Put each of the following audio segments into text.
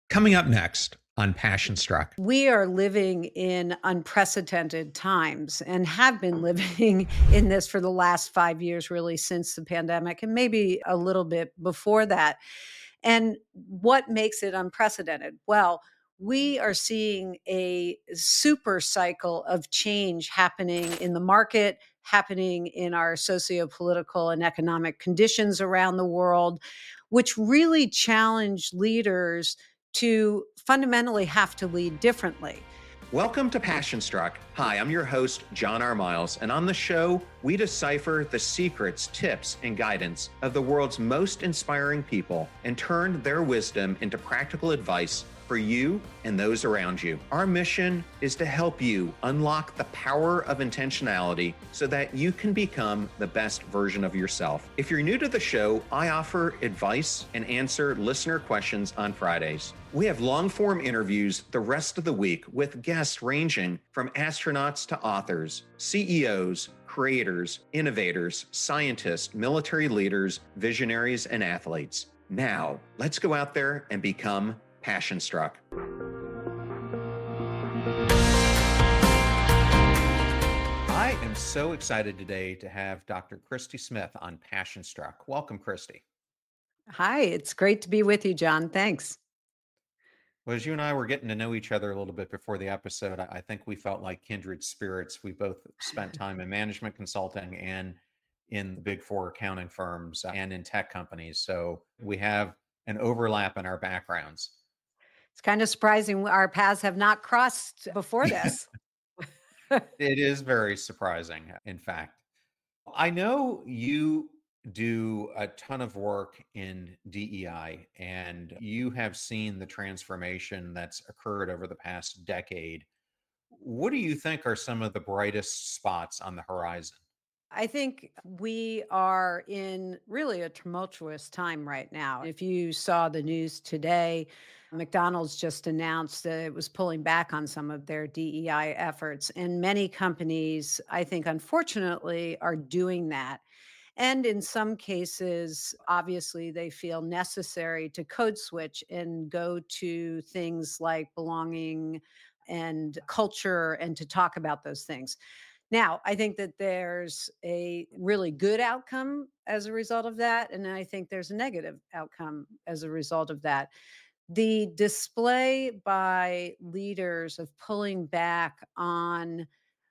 Coming up next on Passion Struck. We are living in unprecedented times and have been living in this for the last 5 years, really, since the pandemic, and maybe a little bit before that. And what makes it unprecedented? Well, we are seeing a super cycle of change happening in the market, happening in our socio-political and economic conditions around the world, which really challenge leaders to fundamentally have to lead differently. Welcome to Passion Struck. Hi, I'm your host, John R. Miles, and on the show, we decipher the secrets, tips, and guidance of the world's most inspiring people and turn their wisdom into practical advice for you and those around you. Our mission is to help you unlock the power of intentionality so that you can become the best version of yourself. If you're new to the show, I offer advice and answer listener questions on Fridays. We have long-form interviews the rest of the week with guests ranging from astronauts to authors, CEOs, creators, innovators, scientists, military leaders, visionaries, and athletes. Now, let's go out there and become Passion Struck. I am so excited today to have Dr. Christy Smith on Passion Struck. Welcome, Christy. Hi, it's great to be with you, John. Thanks. Well, as you and I were getting to know each other a little bit before the episode, I think we felt like kindred spirits. We both spent time in management consulting and in the big four accounting firms and in tech companies. So we have an overlap in our backgrounds. It's kind of surprising our paths have not crossed before this. It is very surprising, in fact. I know you do a ton of work in DEI, and you have seen the transformation that's occurred over the past decade. What do you think are some of the brightest spots on the horizon? I think we are in really a tumultuous time right now. If you saw the news today, McDonald's just announced that it was pulling back on some of their DEI efforts. And many companies, I think, unfortunately, are doing that. And in some cases, obviously, they feel necessary to code switch and go to things like belonging and culture and to talk about those things. Now, I think that there's a really good outcome as a result of that. And I think there's a negative outcome as a result of that. The display by leaders of pulling back on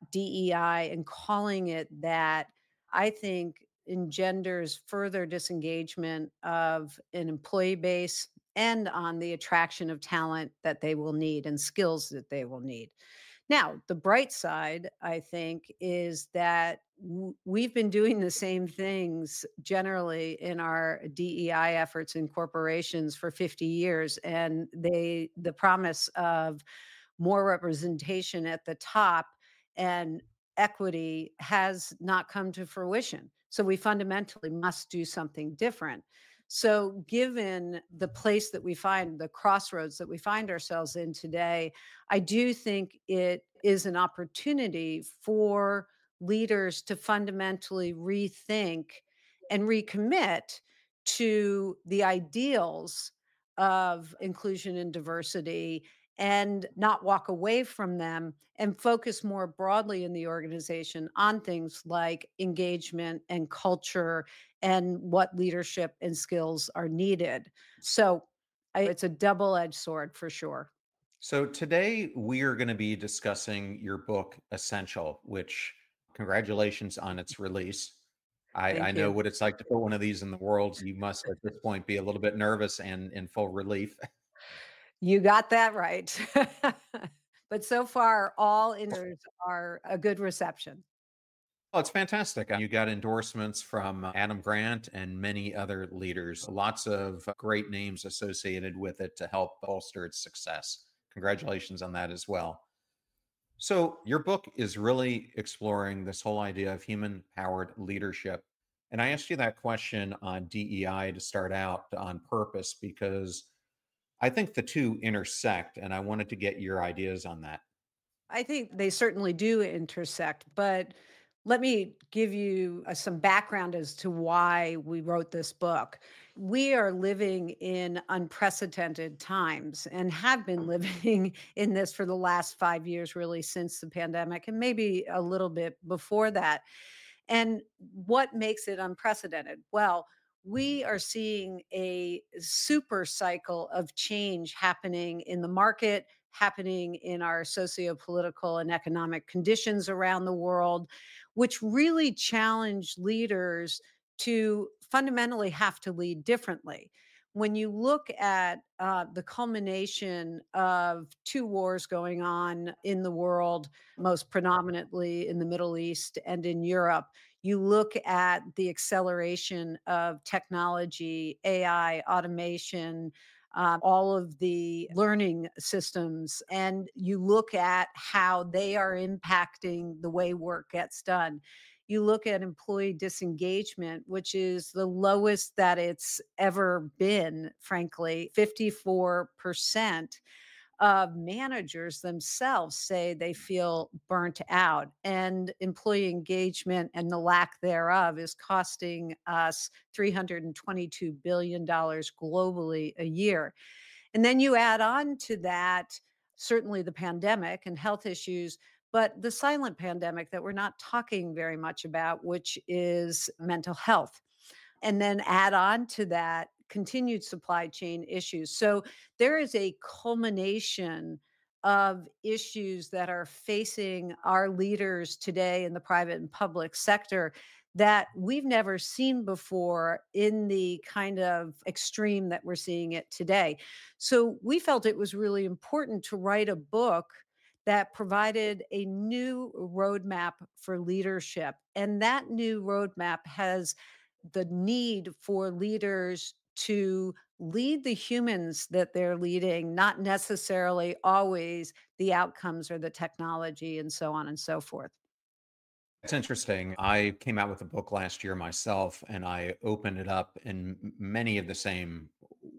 DEI and calling it that, I think engenders further disengagement of an employee base and on the attraction of talent that they will need and skills that they will need. Now, the bright side, I think, is that we've been doing the same things generally in our DEI efforts in corporations for 50 years. And the promise of more representation at the top and equity has not come to fruition. So we fundamentally must do something different. So, given the place that we find, the crossroads that we find ourselves in today, I do think it is an opportunity for leaders to fundamentally rethink and recommit to the ideals of inclusion and diversity and not walk away from them and focus more broadly in the organization on things like engagement and culture and what leadership and skills are needed. So it's a double edged sword for sure. So, today we are going to be discussing your book, Essential, which congratulations on its release. I Thank know you. what it's like to put one of these in the world. You must at this point be a little bit nervous and in full relief. You got that right. But so far, all interviews are a good reception. Oh, it's fantastic. You got endorsements from Adam Grant and many other leaders, lots of great names associated with it to help bolster its success. Congratulations on that as well. So, your book is really exploring this whole idea of human powered leadership. And I asked you that question on DEI to start out on purpose because I think the two intersect, and I wanted to get your ideas on that. I think they certainly do intersect, but Let me give you some background as to why we wrote this book. We are living in unprecedented times and have been living in this for the last 5 years, really, since the pandemic, and maybe a little bit before that. And what makes it unprecedented? Well, we are seeing a super cycle of change happening in the market, happening in our socio-political and economic conditions around the world, which really challenge leaders to fundamentally have to lead differently. When you look at the culmination of two wars going on in the world, most predominantly in the Middle East and in Europe, you look at the acceleration of technology, AI, automation, all of the learning systems, and you look at how they are impacting the way work gets done. You look at employee disengagement, which is the lowest that it's ever been, frankly, 54% of managers themselves say they feel burnt out, and employee engagement and the lack thereof is costing us $322 billion globally a year. And then you add on to that, certainly the pandemic and health issues, but the silent pandemic that we're not talking very much about, which is mental health, and then add on to that continued supply chain issues. So there is a culmination of issues that are facing our leaders today in the private and public sector that we've never seen before in the kind of extreme that we're seeing it today. So we felt it was really important to write a book that provided a new roadmap for leadership. And that new roadmap has the need for leaders to lead the humans that they're leading, not necessarily always the outcomes or the technology and so on and so forth. It's interesting. I came out with a book last year myself, and I opened it up in many of the same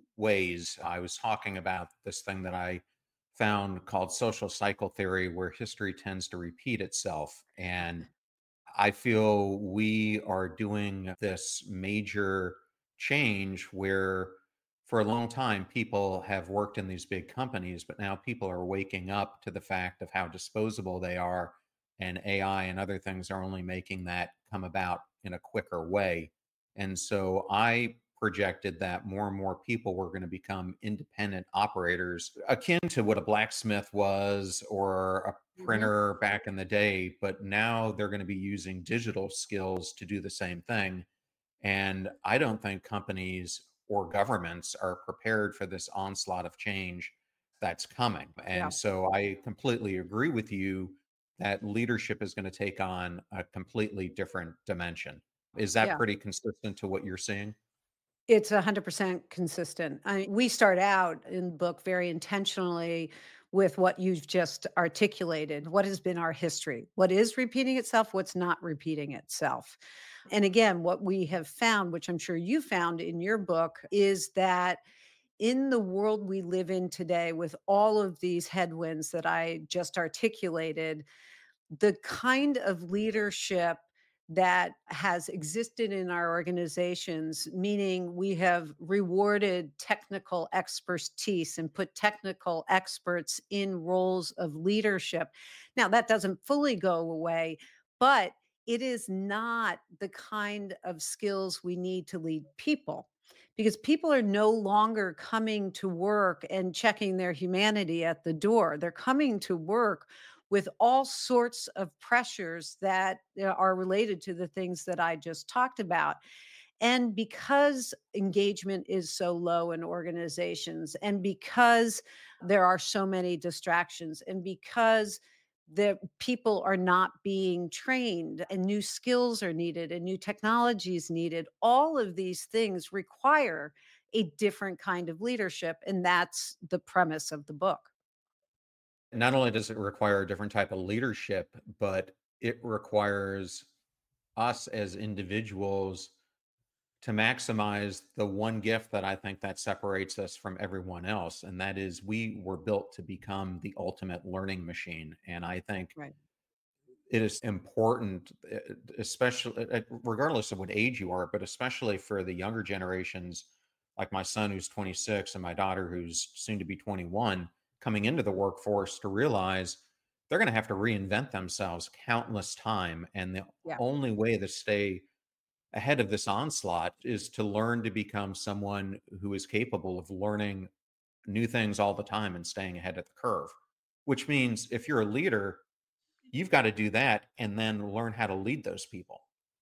ways. I was talking about this thing that I found called social cycle theory, where history tends to repeat itself. And I feel we are doing this major change where for a long time people have worked in these big companies, but now people are waking up to the fact of how disposable they are. And AI and other things are only making that come about in a quicker way. And so I projected that more and more people were going to become independent operators, akin to what a blacksmith was or a Mhm. printer back in the day. But now they're going to be using digital skills to do the same thing. And I don't think companies or governments are prepared for this onslaught of change that's coming. Yeah. And so I completely agree with you that leadership is going to take on a completely different dimension. Is that Yeah. pretty consistent to what you're seeing? It's 100% consistent. We start out in the book very intentionally with what you've just articulated. What has been our history? What is repeating itself? What's not repeating itself? And again, what we have found, which I'm sure you found in your book, is that in the world we live in today, with all of these headwinds that I just articulated, the kind of leadership that has existed in our organizations, meaning we have rewarded technical expertise and put technical experts in roles of leadership. Now, that doesn't fully go away, but it is not the kind of skills we need to lead people, because people are no longer coming to work and checking their humanity at the door. They're coming to work with all sorts of pressures that are related to the things that I just talked about. And because engagement is so low in organizations, and because there are so many distractions, and because the people are not being trained and new skills are needed and new technologies needed, all of these things require a different kind of leadership. And that's the premise of the book. Not only does it require a different type of leadership, but it requires us as individuals to maximize the one gift that I think that separates us from everyone else. And that is we were built to become the ultimate learning machine. And I think Right. it is important, especially regardless of what age you are, but especially for the younger generations, like my son who's 26 and my daughter who's soon to be 21, coming into the workforce to realize they're going to have to reinvent themselves countless time. And the Yeah. only way to stay ahead of this onslaught is to learn to become someone who is capable of learning new things all the time and staying ahead of the curve. Which means if you're a leader, you've got to do that and then learn how to lead those people.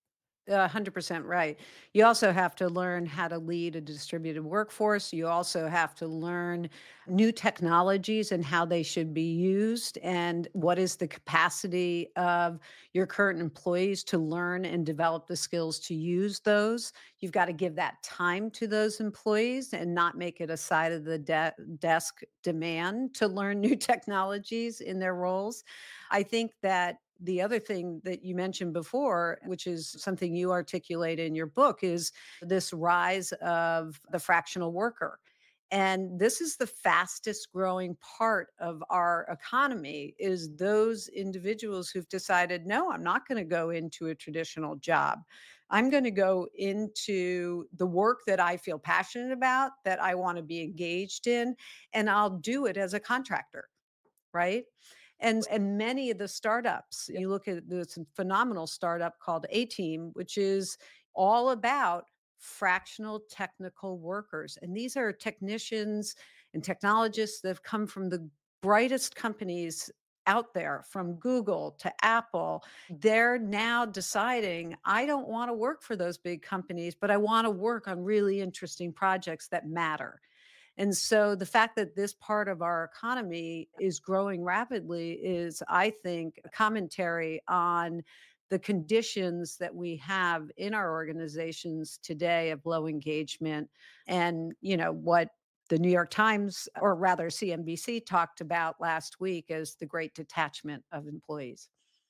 100% right. You also have to learn how to lead a distributed workforce. You also have to learn new technologies and how they should be used, and what is the capacity of your current employees to learn and develop the skills to use those. You've got to give that time to those employees and not make it a side of the desk demand to learn new technologies in their roles. I think that the other thing that you mentioned before, which is something you articulate in your book, is this rise of the fractional worker. And this is the fastest growing part of our economy, is those individuals who've decided, no, I'm not going to go into a traditional job. I'm going to go into the work that I feel passionate about, that I want to be engaged in, and I'll do it as a contractor, right? And many of the startups, you look at this phenomenal startup called A Team, which is all about fractional technical workers. And these are technicians and technologists that have come from the brightest companies out there, from Google to Apple. They're now deciding, I don't want to work for those big companies, but I want to work on really interesting projects that matter. And so the fact that this part of our economy is growing rapidly is, I think, a commentary on the conditions that we have in our organizations today of low engagement, and, what the New York Times, or rather CNBC, talked about last week as the great detachment of employees.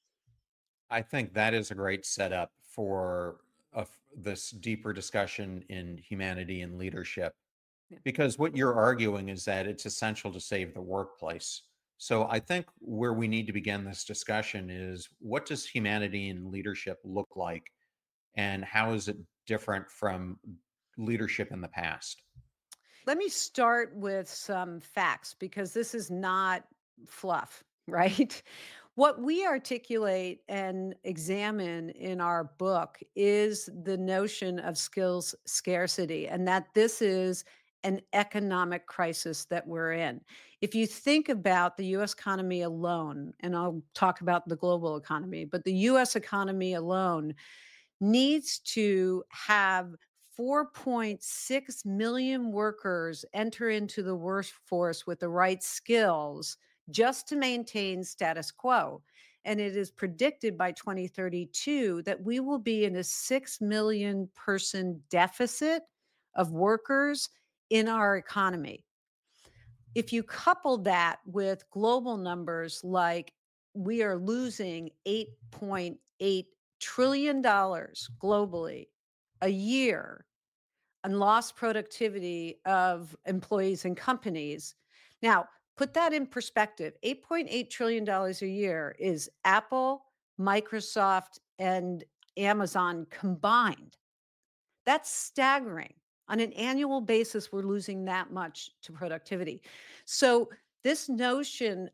I think that is a great setup for this deeper discussion in humanity and leadership. Yeah. Because what you're arguing is that it's essential to save the workplace. So I think where we need to begin this discussion is, what does humanity and leadership look like? And how is it different from leadership in the past? Let me start with some facts, because this is not fluff, right? What we articulate and examine in our book is the notion of skills scarcity, and that this is an economic crisis that we're in. If you think about the US economy alone, and I'll talk about the global economy, but the US economy alone needs to have 4.6 million workers enter into the workforce with the right skills just to maintain status quo. And it is predicted by 2032 that we will be in a 6 million person deficit of workers in our economy. If you couple that with global numbers, like we are losing $8.8 trillion globally a year on lost productivity of employees and companies. Now, put that in perspective. $8.8 trillion a year is Apple, Microsoft, and Amazon combined. That's staggering. On an annual basis, we're losing that much to productivity. So this notion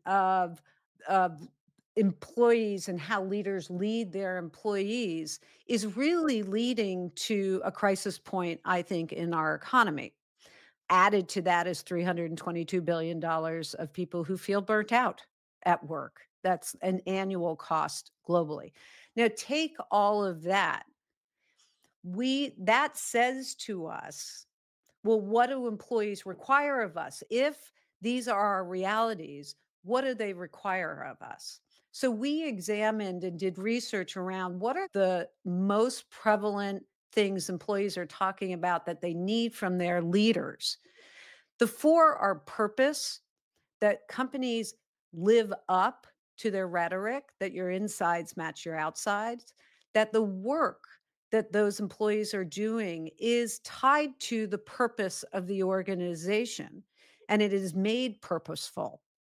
of employees and how leaders lead their employees is really leading to a crisis point, I think, in our economy. Added to that is $322 billion of people who feel burnt out at work. That's an annual cost globally. Now, take all of that, that says to us, well, what do employees require of us? If these are our realities, what do they require of us? So we examined and did research around what are the most prevalent things employees are talking about that they need from their leaders. The four are purpose, that companies live up to their rhetoric, that your insides match your outsides, that the work that those employees are doing is tied to the purpose of the organization and it is made purposeful.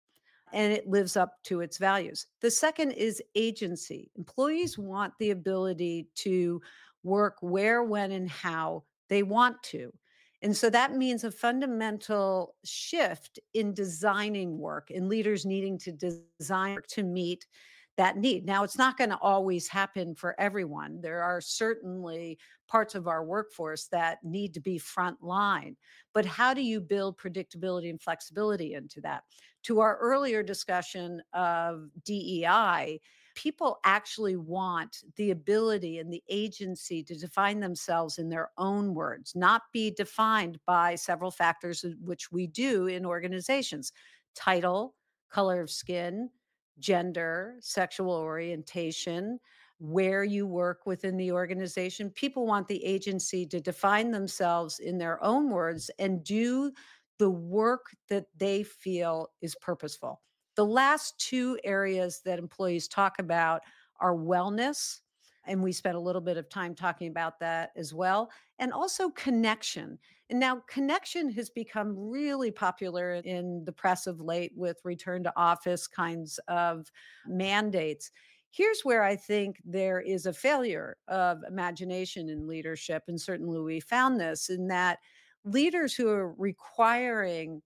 and it lives up to its values. The second is agency. Employees want the ability to work where, when, and how they want to. And so that means a fundamental shift in designing work and leaders needing to design to meet that need. Now, it's not going to always happen for everyone. There are certainly parts of our workforce that need to be front line. But how do you build predictability and flexibility into that? To our earlier discussion of DEI, people actually want the ability and the agency to define themselves in their own words, not be defined by several factors, which we do in organizations: title, color of skin, gender, sexual orientation, where you work within the organization. People want the agency to define themselves in their own words and do the work that they feel is purposeful. The last two areas that employees talk about are wellness, and we spent a little bit of time talking about that as well, and also connection. And now connection has become really popular in the press of late with return to office kinds of mandates. Here's where I think there is a failure of imagination in leadership. And certainly we found this in that leaders who are requiring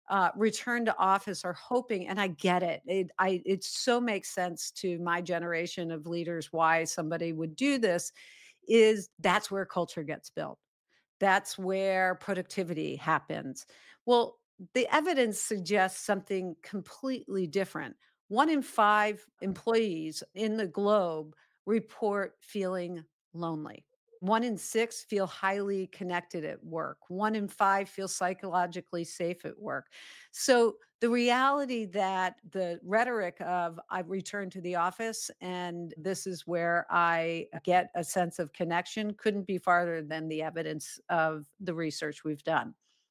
return to office are hoping, and I get it. It so makes sense to my generation of leaders why somebody would do this. Is that's where culture gets built. That's where productivity happens. Well, the evidence suggests something completely different. One in five employees in the globe report feeling lonely. One in six feel highly connected at work. One in five feel psychologically safe at work. So the reality that the rhetoric of I return to the office and this is where I get a sense of connection couldn't be farther than the evidence of the research we've done.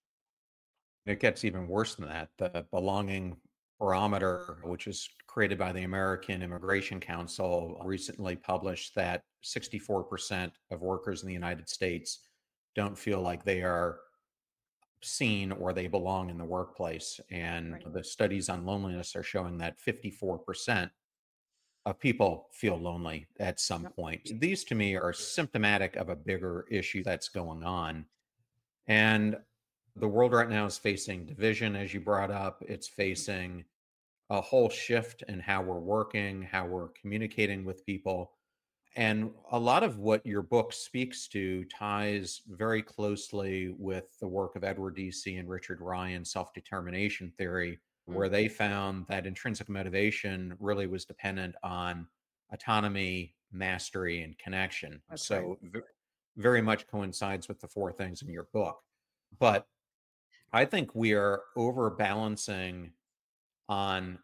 It gets even worse than that. The belonging barometer, which is created by the American Immigration Council, recently published that 64% of workers in the United States don't feel like they are seen or they belong in the workplace. And Right. the studies on loneliness are showing that 54% of people feel lonely at some Yep. point. These to me are symptomatic of a bigger issue that's going on. And the world right now is facing division, as you brought up. It's facing a whole shift in how we're working, how we're communicating with people. And a lot of what your book speaks to ties very closely with the work of Edward Deci and Richard Ryan's self determination theory, where Mm, they found that intrinsic motivation really was dependent on autonomy, mastery, and connection. that's right. So, very much coincides with the four things in your book. But I think we are overbalancing on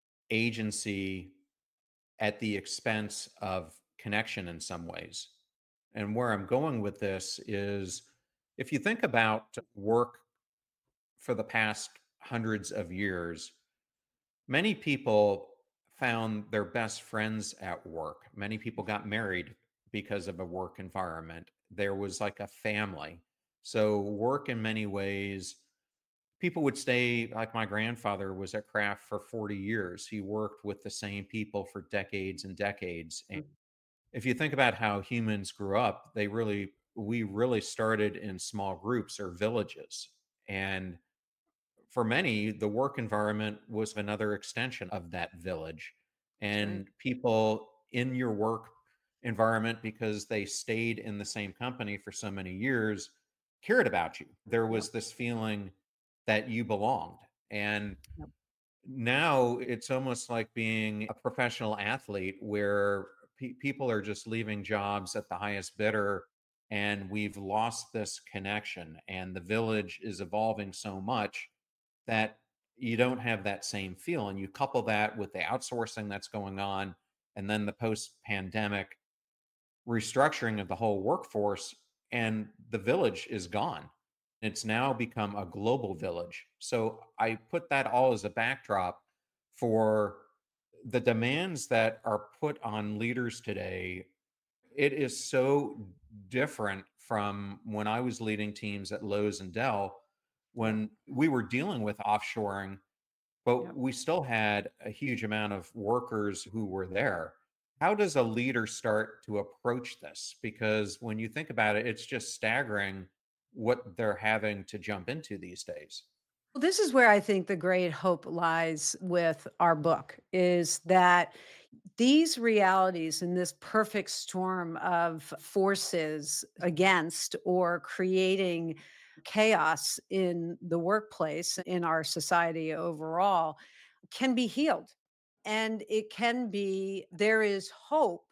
agency at the expense of connection in some ways. And where I'm going with this is if you think about work for the past hundreds of years, many people found their best friends at work. Many people got married because of a work environment. There was like a family. So, work in many ways, people would stay, like my grandfather was at Kraft for 40 years. He worked with the same people for decades and decades. And Mm, if you think about how humans grew up, we really started in small groups or villages. And for many, the work environment was another extension of that village. that's right. And people in your work environment, because they stayed in the same company for so many years, cared about you. There Yep. was this feeling that you belonged. And Yep. now it's almost like being a professional athlete where people are just leaving jobs at the highest bidder, and we've lost this connection, and the village is evolving so much that you don't have that same feel. And you couple that with the outsourcing that's going on, and then the post pandemic restructuring of the whole workforce, and the village is gone. It's now become a global village. So I put that all as a backdrop for the demands that are put on leaders today. It is so different from when I was leading teams at Lowe's and Dell, Yep. when we were dealing with offshoring. but Yep. we still had a huge amount of workers who were there. How does a leader start to approach this? Because when you think about it, it's just staggering what they're having to jump into these days. Well, this is where I think the great hope lies with our book is that these realities and this perfect storm of forces against or creating chaos in the workplace, in our society overall, can be healed. And it can be, there is hope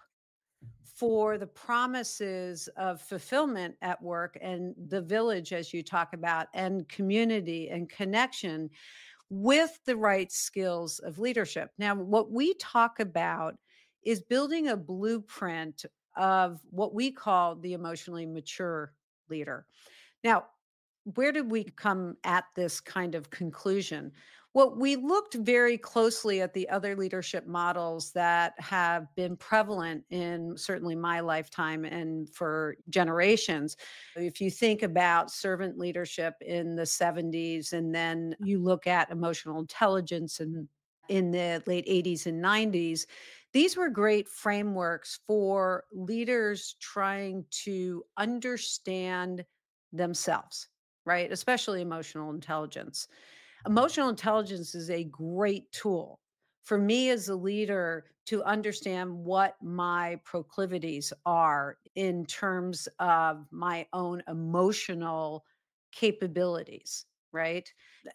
for the promises of fulfillment at work and the village, as you talk about, and community and connection with the right skills of leadership. Now, what we talk about is building a blueprint of what we call the emotionally mature leader. Now, where did we come at this kind of conclusion? Well, we looked very closely at the other leadership models that have been prevalent in certainly my lifetime and for generations. If you think about servant leadership in the 70s, and then you look at emotional intelligence and in the late 80s and 90s, these were great frameworks for leaders trying to understand themselves, right? Especially emotional intelligence. Emotional intelligence is a great tool for me as a leader to understand what my proclivities are in terms of my own emotional capabilities, right?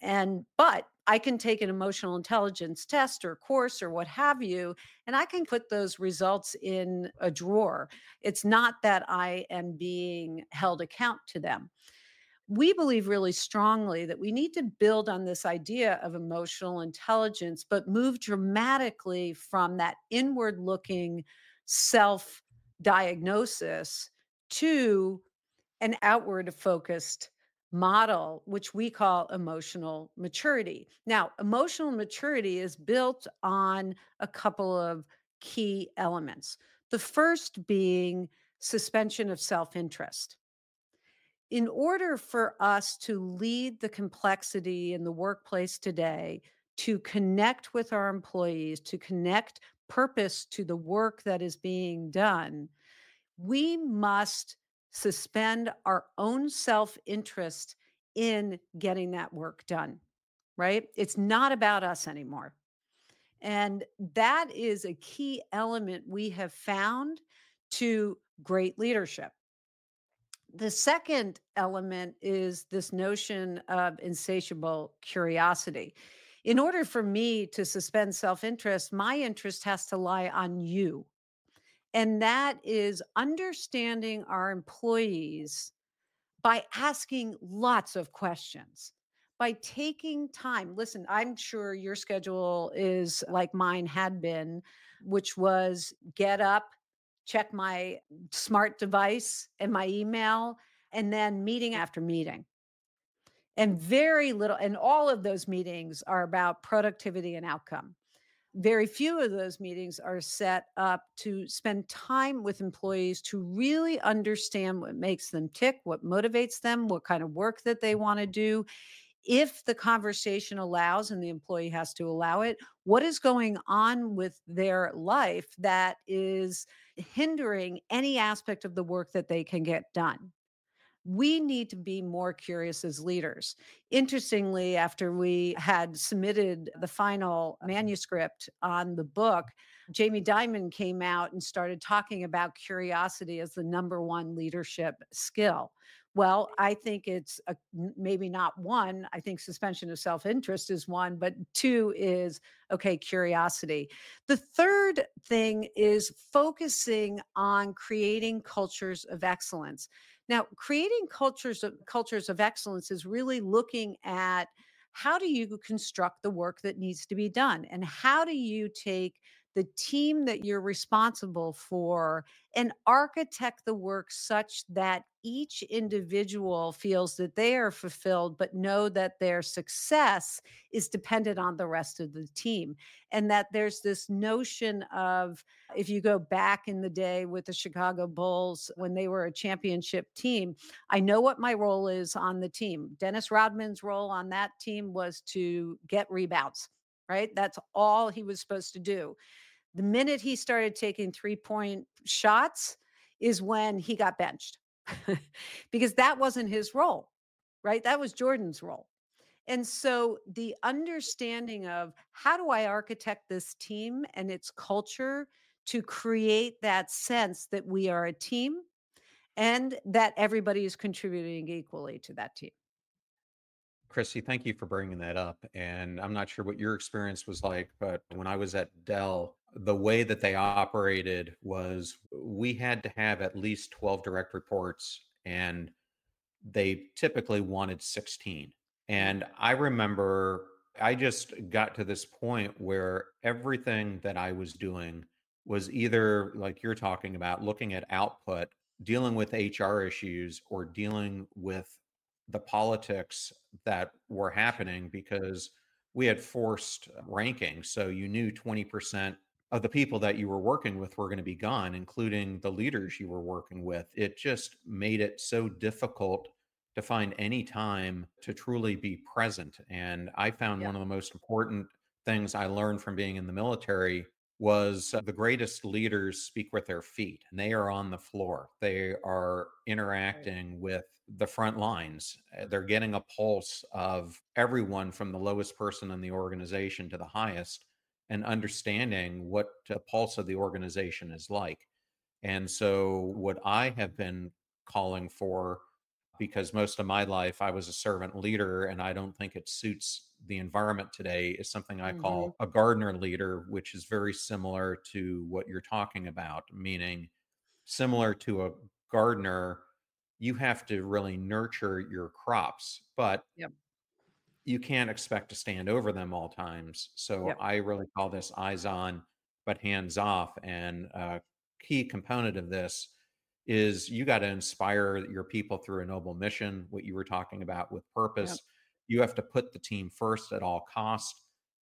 But I can take an emotional intelligence test or course or what have you, and I can put those results in a drawer. It's not that I am being held account to them. We believe really strongly that we need to build on this idea of emotional intelligence, but move dramatically from that inward looking self diagnosis to an outward focused model, which we call emotional maturity. Now, emotional maturity is built on a couple of key elements. The first being suspension of self interest. In order for us to lead the complexity in the workplace today, to connect with our employees, to connect purpose to the work that is being done, we must suspend our own self interest in getting that work done, right? It's not about us anymore. And that is a key element we have found to great leadership. The second element is this notion of insatiable curiosity. In order for me to suspend self interest, my interest has to lie on you. And that is understanding our employees by asking lots of questions, by taking time. Listen, I'm sure your schedule is like mine had been, which was get up, check my smart device and my email, and then meeting after meeting. And very little, and all of those meetings are about productivity and outcome. Very few of those meetings are set up to spend time with employees to really understand what makes them tick, what motivates them, what kind of work that they want to do. If the conversation allows and the employee has to allow it, what is going on with their life that is hindering any aspect of the work that they can get done? We need to be more curious as leaders. Interestingly, after we had submitted the final manuscript on the book, Jamie Dimon came out and started talking about curiosity as the number one leadership skill. Well, I think it's maybe not one. I think suspension of self interest is one, but two is okay, curiosity. The third thing is focusing on creating cultures of excellence. Now, creating cultures of excellence is really looking at how do you construct the work that needs to be done, and how do you take the team that you're responsible for and architect the work such that each individual feels that they are fulfilled, but know that their success is dependent on the rest of the team. And that there's this notion of, if you go back in the day with the Chicago Bulls when they were a championship team, I know what my role is on the team. Dennis Rodman's role on that team was to get rebounds. right? That's all he was supposed to do. The minute he started taking 3-point shots is when he got benched because that wasn't his role, right? That was Jordan's role. And so the understanding of how do I architect this team and its culture to create that sense that we are a team and that everybody is contributing equally to that team. Chrissy, thank you for bringing that up. And I'm not sure what your experience was like, but when I was at Dell, the way that they operated was we had to have at least 12 direct reports, and they typically wanted 16. Mm. And I remember I just got to this point where everything that I was doing was either like you're talking about, looking at output, dealing with HR issues, or dealing with the politics that were happening because we had forced ranking. So you knew 20% of the people that you were working with were going to be gone, including the leaders you were working with. It just made it so difficult to find any time to truly be present. And I found Yeah. one of the most important things I learned from being in the military was the greatest leaders speak with their feet, and they are on the floor. They are Right. interacting with the front lines. They're getting a pulse of everyone from the lowest person in the organization to the highest and understanding what the pulse of the organization is like. And so, what I have been calling for, because most of my life I was a servant leader, and I don't think it suits the environment today, is something I Mhm. call a gardener leader, which is very similar to what you're talking about, meaning similar to a gardener, you have to really nurture your crops, but Yep. you can't expect to stand over them all times. So Yep. I really call this eyes on, but hands off. And a key component of this is you got to inspire your people through a noble mission, what you were talking about with Yep. purpose. You have to put the team first at all costs.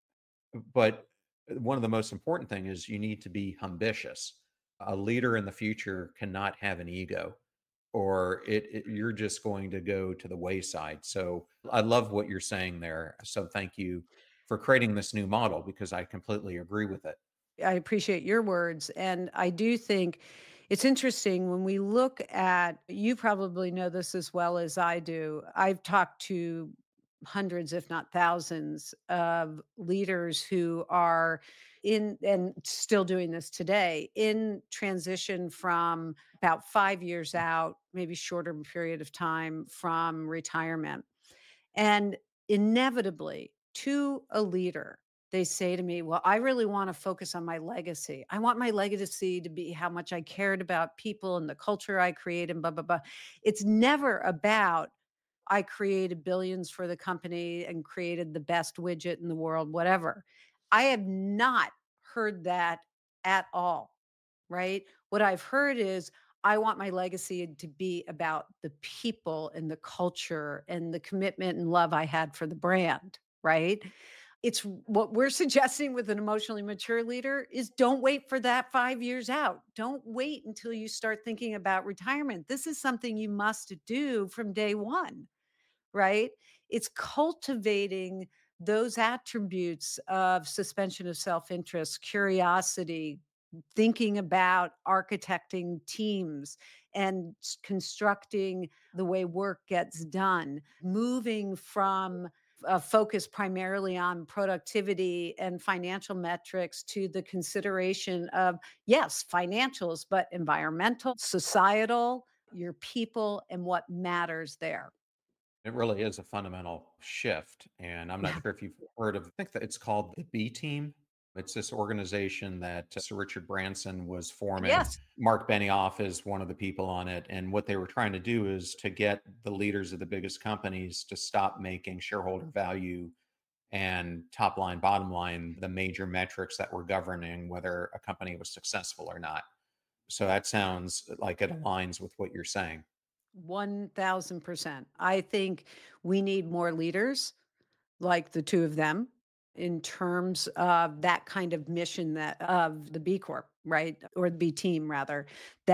But one of the most important thing is you need to be ambitious. A leader in the future cannot have an ego, or you're just going to go to the wayside. So I love what you're saying there. So thank you for creating this new model because I completely agree with it. I appreciate your words. And I do think it's interesting when we look at, you probably know this as well as I do. I've talked to hundreds, if not thousands, of leaders who are in and still doing this today in transition from about 5 years out, maybe shorter period of time from retirement. And inevitably, to a leader, they say to me, well, I really want to focus on my legacy. I want my legacy to be how much I cared about people and the culture I create and blah, blah, blah. It's never about, I created billions for the company and created the best widget in the world, whatever. I have not heard that at all, right? What I've heard is, I want my legacy to be about the people and the culture and the commitment and love I had for the brand, right? It's what we're suggesting with an emotionally mature leader is don't wait for that 5 years out. Don't wait until you start thinking about retirement. This is something you must do from day 1, right? It's cultivating those attributes of suspension of self-interest, curiosity, thinking about architecting teams and constructing the way work gets done, moving from a focus primarily on productivity and financial metrics to the consideration of, yes, financials, but environmental, societal, your people, and what matters there. It really is a fundamental shift. And I'm not Yeah. sure if you've heard of, I think that it's called the B Team. It's this organization that Sir Richard Branson was forming. Yes. Mark Benioff is one of the people on it. And what they were trying to do is to get the leaders of the biggest companies to stop making shareholder value and top line, bottom line, the major metrics that were governing whether a company was successful or not. So that sounds like it aligns with what you're saying. 1000%. I think we need more leaders like the two of them in terms of that kind of mission that of the B Corp, right? Or the B team rather.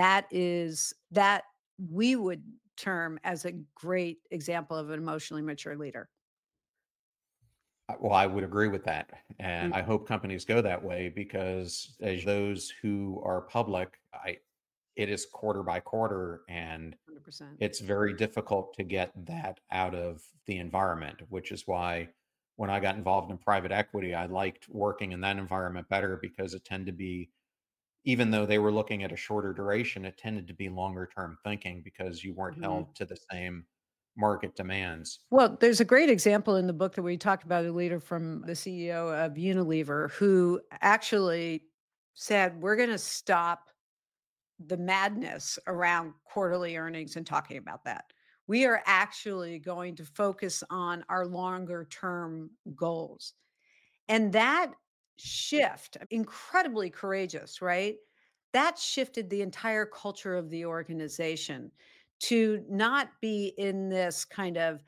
That we would term as a great example of an emotionally mature leader. Well, I would agree with that. And I hope companies go that way because as those who are public, it is quarter by quarter and 100%. it's very difficult to get that out of the environment, which is why when I got involved in private equity, I liked working in that environment better because it tended to be, even though they were looking at a shorter duration, it tended to be longer term thinking because you weren't Mhm. held to the same market demands. Well, there's a great example in the book that we talked about, a leader from the CEO of Unilever who actually said, we're going to stop the madness around quarterly earnings and talking about that. We are actually going to focus on our longer term goals. And that shift, incredibly courageous, right? That shifted the entire culture of the organization to not be in this kind of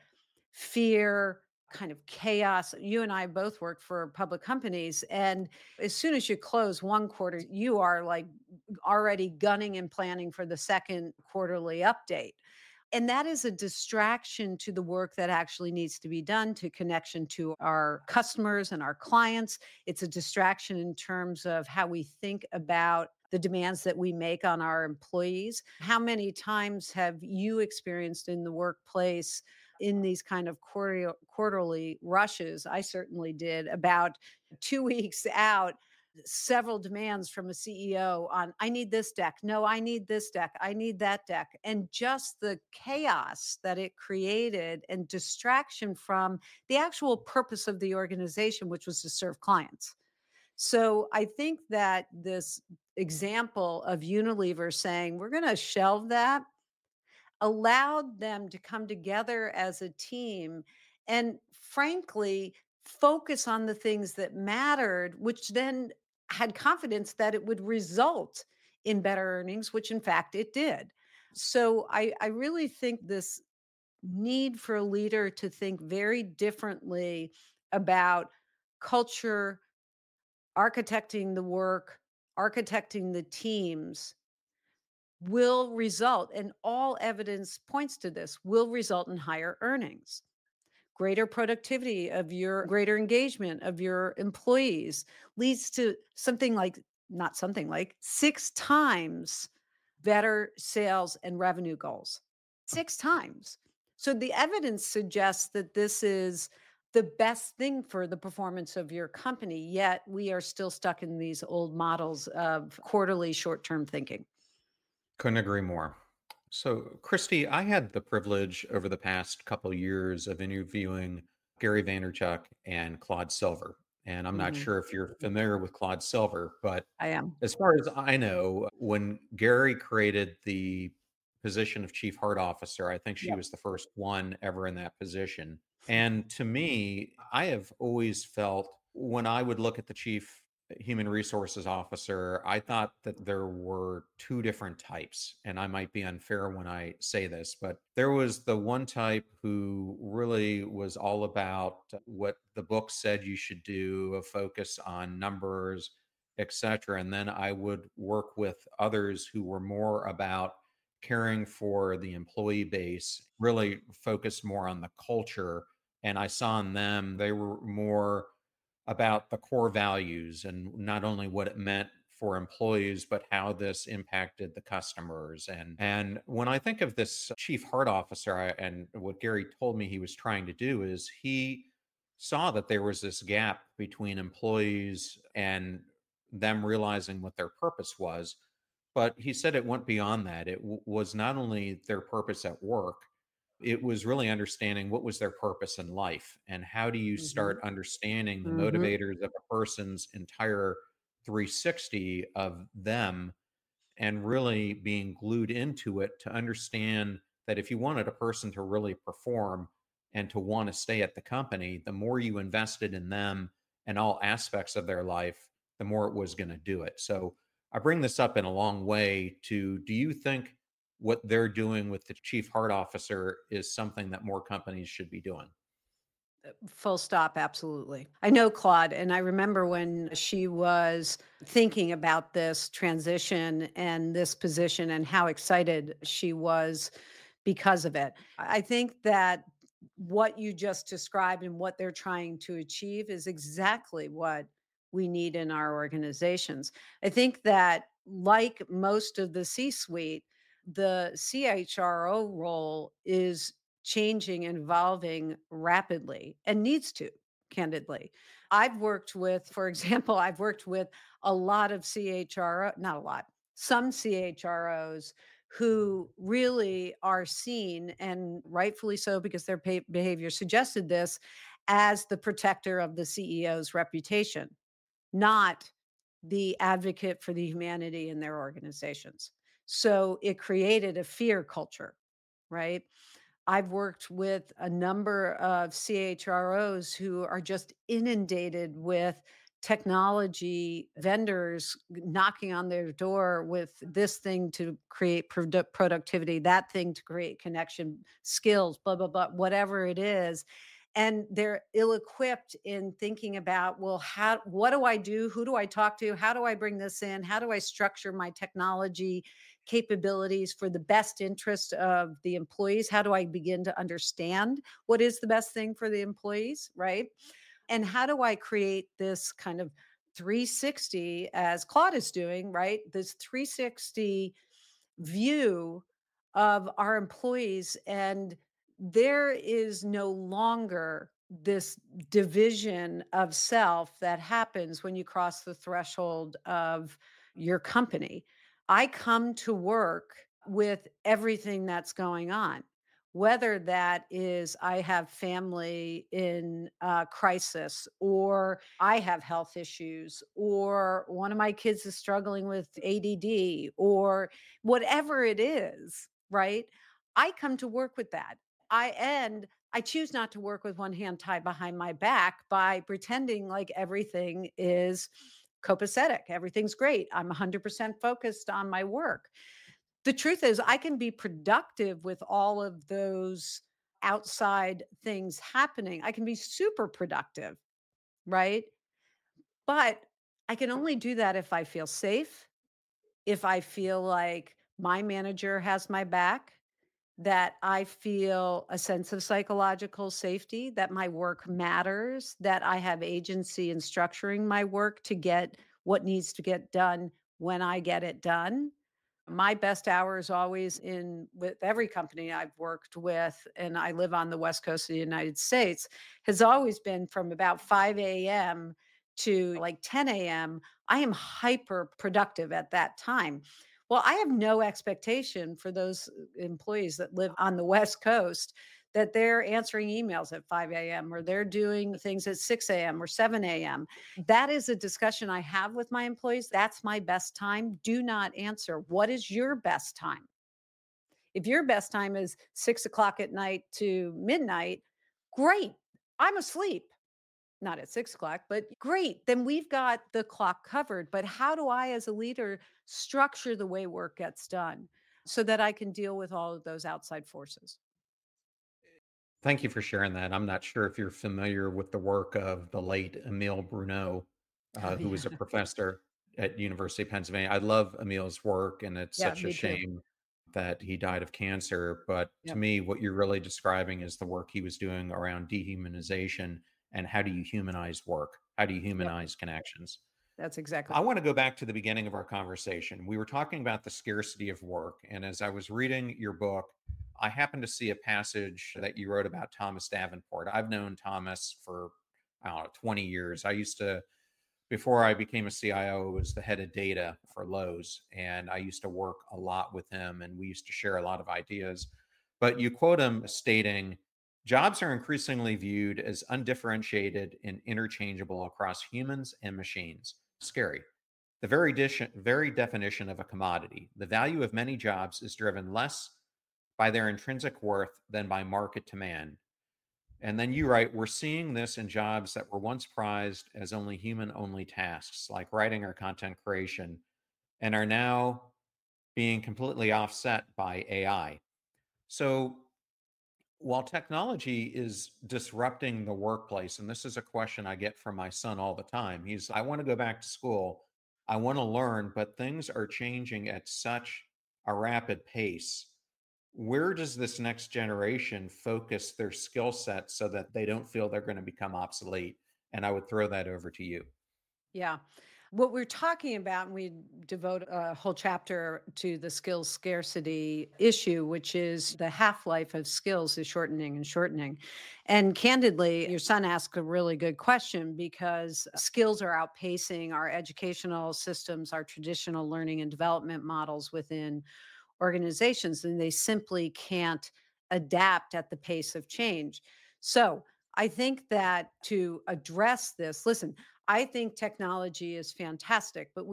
fear, kind of chaos. You and I both work for public companies. And as soon as you close one quarter, you are like already gunning and planning for the second quarterly update. And that is a distraction to the work that actually needs to be done, to connection to our customers and our clients. It's a distraction in terms of how we think about the demands that we make on our employees. How many times have you experienced in the workplace in these kind of quarterly rushes? I certainly did. About 2 weeks out, several demands from a CEO on, I need this deck. No, I need this deck. I need that deck. And just the chaos that it created and distraction from the actual purpose of the organization, which was to serve clients. So I think that this example of Unilever saying, we're going to shelve that, allowed them to come together as a team and frankly focus on the things that mattered, which then had confidence that it would result in better earnings, which in fact it did. So I really think this need for a leader to think very differently about culture, architecting the work, architecting the teams will result, and all evidence points to this, will result in higher earnings, greater productivity of your, greater engagement of your employees leads to something like, not something like, 6 times better sales and revenue goals. 6 times. So the evidence suggests that this is the best thing for the performance of your company, yet we are still stuck in these old models of quarterly short-term thinking. Couldn't agree more. So, Christy, I had the privilege over the past couple years of interviewing Gary Vaynerchuk and Claude Silver. And I'm not Mhm. sure if you're familiar with Claude Silver, but I am. as far as I know, when Gary created the position of chief heart officer, I think she Yep. was the first one ever in that position. And to me, I have always felt when I would look at the chief human resources officer, I thought that there were two different types. And I might be unfair when I say this, but there was the one type who really was all about what the book said you should do, a focus on numbers, etc. And then I would work with others who were more about caring for the employee base, really focused more on the culture. And I saw in them, they were more about the core values and not only what it meant for employees, but how this impacted the customers. And when I think of this chief heart officer, and what Gary told me he was trying to do is he saw that there was this gap between employees and them realizing what their purpose was. But he said it went beyond that. It was not only their purpose at work, it was really understanding what was their purpose in life and how do you Mhm. start understanding the Mhm. motivators of a person's entire 360 of them and really being glued into it to understand that if you wanted a person to really perform and to want to stay at the company, the more you invested in them and all aspects of their life, the more it was going to do it. So I bring this up in a long way to, do you think what they're doing with the chief heart officer is something that more companies should be doing? Full stop, absolutely. I know Claude, and I remember when she was thinking about this transition and this position and how excited she was because of it. I think that what you just described and what they're trying to achieve is exactly what we need in our organizations. I think that, like most of the C suite, the CHRO role is changing and evolving rapidly and needs to, candidly. I've worked with, for example, I've worked with a lot of CHRO, not a lot, some CHROs who really are seen, and rightfully so because their behavior suggested this, as the protector of the CEO's reputation, not the advocate for the humanity in their organizations. So it created a fear culture, right? I've worked with a number of CHROs who are just inundated with technology vendors knocking on their door with this thing to create productivity, that thing to create connection, skills, blah, blah, blah, whatever it is. And they're ill equipped in thinking about, well, what do I do? Who do I talk to? How do I bring this in? How do I structure my technology capabilities for the best interest of the employees? How do I begin to understand what is the best thing for the employees, right? And how do I create this kind of 360, as Claude is doing, right? This 360 view of our employees. And there is no longer this division of self that happens when you cross the threshold of your company. I come to work with everything that's going on, whether that is I have family in crisis, or I have health issues, or one of my kids is struggling with ADD, or whatever it is, right? I come to work with that. I choose not to work with one hand tied behind my back by pretending like everything is copacetic, everything's great. I'm 100% focused on my work. The truth is, I can be productive with all of those outside things happening. I can be super productive, right? But I can only do that if I feel safe, if I feel like my manager has my back, that I feel a sense of psychological safety, that my work matters, that I have agency in structuring my work to get what needs to get done when I get it done. My best hour is always in with every company I've worked with, and I live on the West Coast of the United States, has always been from about 5 a.m. to like 10 a.m. I am hyper productive at that time. Well, I have no expectation for those employees that live on the West Coast that they're answering emails at 5 a.m. or they're doing things at 6 a.m. or 7 a.m. That is a discussion I have with my employees. That's my best time. Do not answer. What is your best time? If your best time is 6 o'clock at night to midnight, great. I'm asleep. Not at 6 o'clock, but great. Then we've got the clock covered. But how do I, as a leader, structure the way work gets done so that I can deal with all of those outside forces? Thank you for sharing that. I'm not sure if you're familiar with the work of the late Emile Bruneau, Oh, who was a yeah. professor at University of Pennsylvania. I love Emile's work, and it's Yeah, such a me too. shame that he died of cancer. But to Yep. me, what you're really describing is the work he was doing around dehumanization and how do you humanize work? How do you Yep. humanize connections? That's exactly. I want to go back to the beginning of our conversation. We were talking about the scarcity of work. And as I was reading your book, I happened to see a passage that you wrote about Thomas Davenport. I've known Thomas for, I don't know, 20 years. I used to, before I became a CIO, I was the head of data for Lowe's. And I used to work a lot with him, and we used to share a lot of ideas. But you quote him stating, jobs are increasingly viewed as undifferentiated and interchangeable across humans and machines. Scary. The very definition of a commodity. The value of many jobs is driven less by their intrinsic worth than by market demand. And then you write, we're seeing this in jobs that were once prized as only human only tasks, like writing or content creation, and are now being completely offset by AI. So while technology is disrupting the workplace, and this is a question I get from my son all the time, I want to go back to school. I want to learn, but things are changing at such a rapid pace. where does this next generation focus their skill set so that they don't feel they're going to become obsolete? And I would throw that over to you. Yeah. What we're talking about, and we devote a whole chapter to the skills scarcity issue, which is the half life of skills is shortening and shortening. And candidly, your son asked a really good question because skills are outpacing our educational systems, our traditional learning and development models within organizations, and they simply can't adapt at the pace of change. So I think that to address this, listen, I think technology is fantastic, but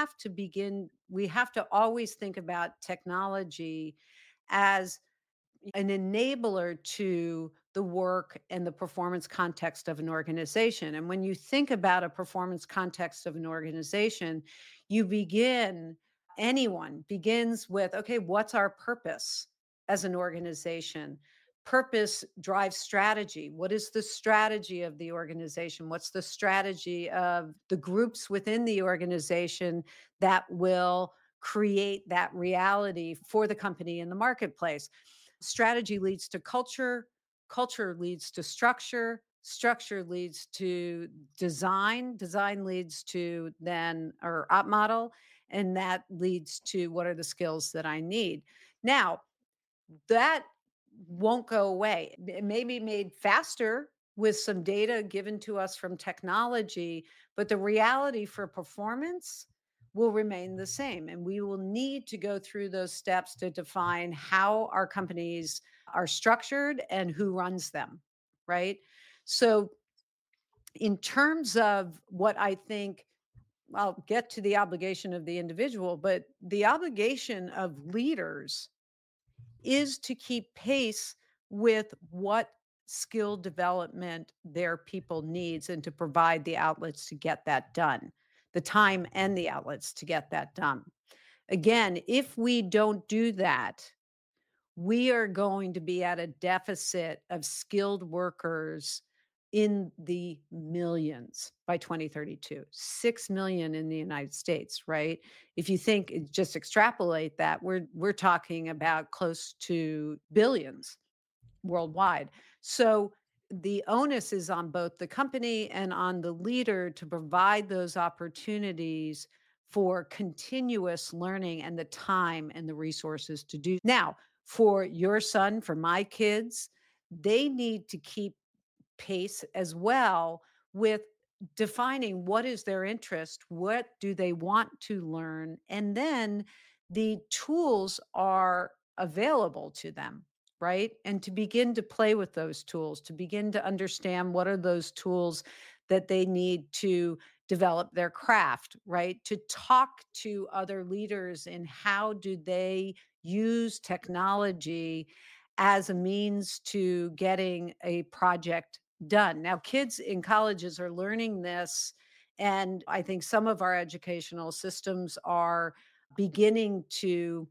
we have to always think about technology as an enabler to the work and the performance context of an organization. And when you think about a performance context of an organization, you begin, anyone begins with, okay, what's our purpose as an organization? Purpose drives strategy. What is the strategy of the organization? What's the strategy of the groups within the organization that will create that reality for the company in the marketplace? Strategy leads to culture, culture leads to structure, structure leads to design, design leads to then or op model, and that leads to what are the skills that I need. Now, that won't go away. It may be made faster with some data given to us from technology, but the reality for performance will remain the same. And we will need to go through those steps to define how our companies are structured and who runs them, right? So, in terms of what I think, I'll get to the obligation of the individual, but the obligation of leaders is to keep pace with what skill development their people needs and to provide the outlets to get that done, the time and the outlets to get that done. Again, if we don't do that, we are going to be at a deficit of skilled workers in the millions by 2032. 6 million in the United States, right? If you think just extrapolate that, we're talking about close to billions worldwide. So the onus is on both the company and on the leader to provide those opportunities for continuous learning and the time and the resources to do. Now, for your son, for my kids, they need to keep pace as well with defining what is their interest, what do they want to learn, and then the tools are available to them, right? And to begin to play with those tools, to begin to understand what are those tools that they need to develop their craft, right? To talk to other leaders in how do they use technology as a means to getting a project done. Now, kids in colleges are learning this, and I think some of our educational systems are beginning to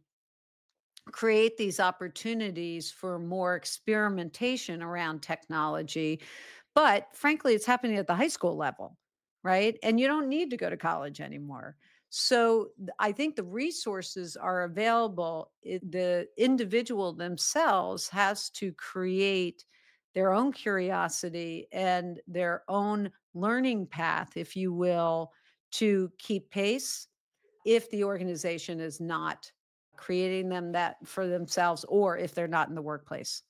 create these opportunities for more experimentation around technology. But frankly, it's happening at the high school level, right? And you don't need to go to college anymore. So I think the resources are available. The individual themselves has to create their own curiosity and their own learning path, if you will, to keep pace if the organization is not creating them that for themselves or if they're not in the workplace.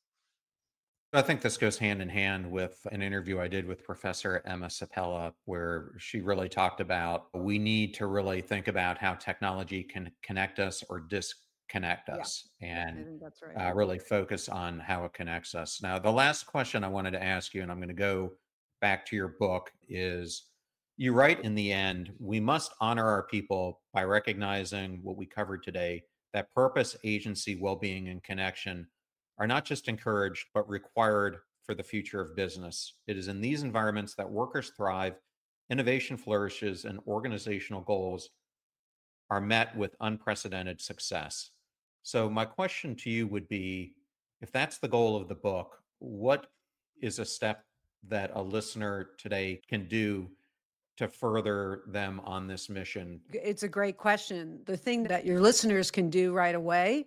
I think this goes hand in hand with an interview I did with Professor Emma Sapella, where she really talked about we need to really think about how technology can connect us or disconnect Yeah, us I and think that's right. really focus on how it connects us. Now, the last question I wanted to ask you, and I'm going to go back to your book, is you write in the end, we must honor our people by recognizing what we covered today, that purpose, agency, well being, and connection are not just encouraged, but required for the future of business. It is in these environments that workers thrive, innovation flourishes, and organizational goals are met with unprecedented success. So, my question to you would be if that's the goal of the book, what is a step that a listener today can do to further them on this mission? It's a great question. The thing that your listeners can do right away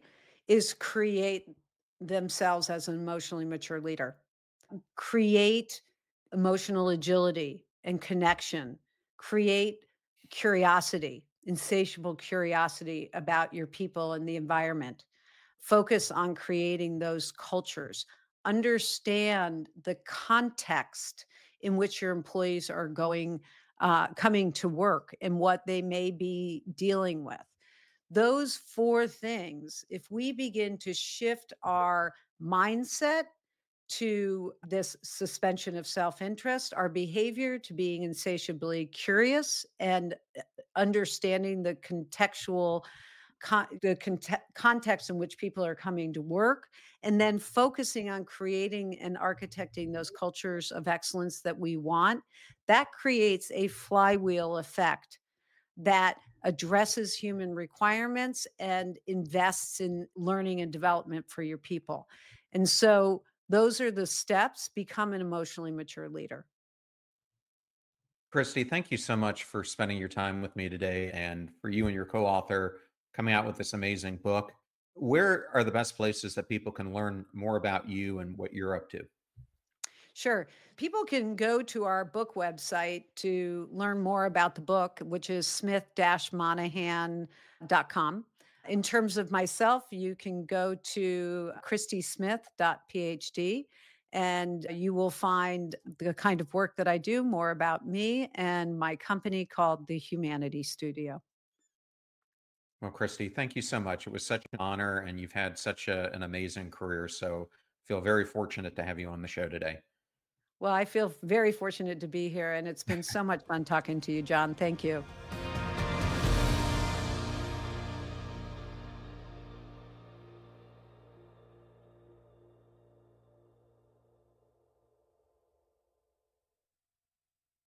is create themselves as an emotionally mature leader. Create emotional agility and connection. Create curiosity, insatiable curiosity about your people and the environment. Focus on creating those cultures. Understand the context in which your employees are coming to work and what they may be dealing with. Those four things, if we begin to shift our mindset to this suspension of self interest, our behavior to being insatiably curious, and understanding the contextual context in which people are coming to work, and then focusing on creating and architecting those cultures of excellence that we want, that creates a flywheel effect that addresses human requirements and invests in learning and development for your people. And so those are the steps. Become an emotionally mature leader. Christy, thank you so much for spending your time with me today and for you and your co author coming out with this amazing book. Where are the best places that people can learn more about you and what you're up to? Sure. People can go to our book website to learn more about the book, which is smith-monahan.com. In terms of myself, you can go to christysmith.phd and you will find the kind of work that I do, more about me and my company called the Humanity Studio. Well, Christy, thank you so much. It was such an honor, and you've had such an amazing career. So, feel very fortunate to have you on the show today. Well, I feel very fortunate to be here, and it's been so much fun talking to you, John. Thank you.